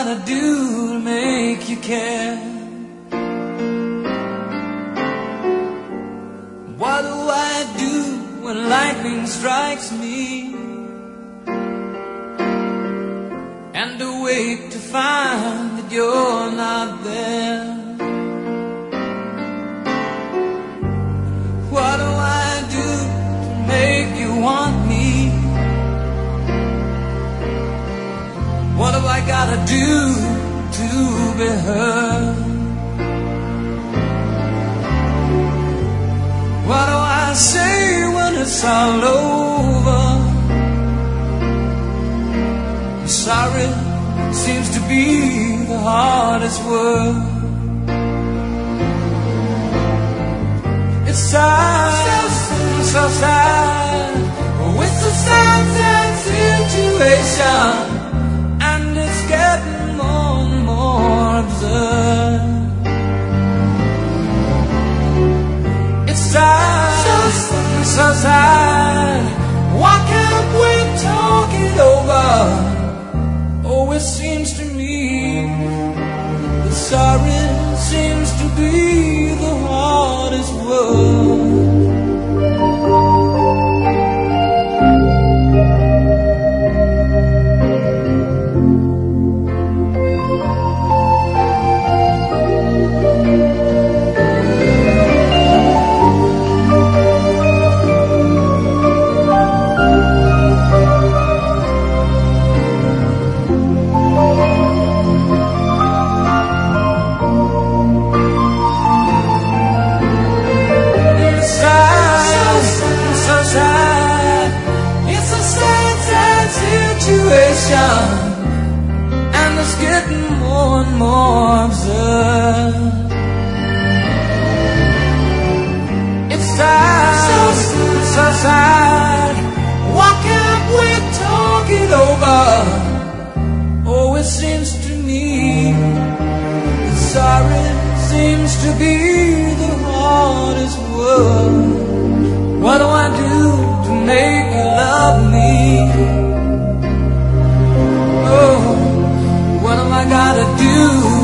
gotta do to make you care? What do I do when lightning strikes me and awake to find that you're not there? What do I do to make you want me? What have I gotta do to be heard? What do I say when it's all over? Sorry seems to be the hardest word. It's sad, so sad. Oh, it's a sad, sad situation, and it's getting more and more absurd. It's sad, so sad. Why can't we talk it over? Oh, it seems to me that sorry seems to be the hardest word. And it's getting more and more absurd. It's sad, so sad. Why can't we talk it over? Oh, it seems to me that sorry seems to be the hardest word. What do I do to make you love me? Oh, what am I gotta do